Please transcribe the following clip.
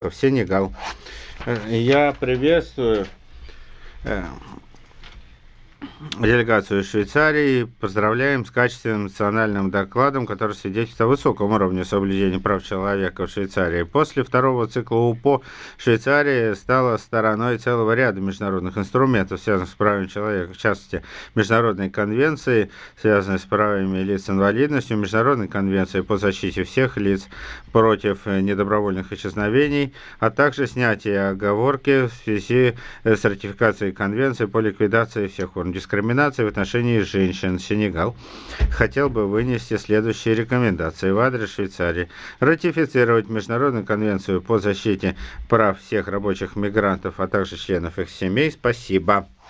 в Сенегал. Я приветствую делегацию Швейцарии. Поздравляем с качественным национальным докладом, который свидетельствует о высоком уровне соблюдения прав человека в Швейцарии. После второго цикла УПО Швейцария стала стороной целого ряда международных инструментов, связанных с правами человека, в частности, Международной конвенции, связанной с правами лиц с инвалидностью, Международной конвенции по защите всех лиц против недобровольных исчезновений, а также снятие оговорки в связи с ратификацией конвенции по ликвидации всех форм дискриминации в отношении женщин. Сенегал хотел бы вынести следующие рекомендации в адрес Швейцарии. Ратифицировать Международную конвенцию по защите прав всех рабочих мигрантов, а также членов их семей. Спасибо.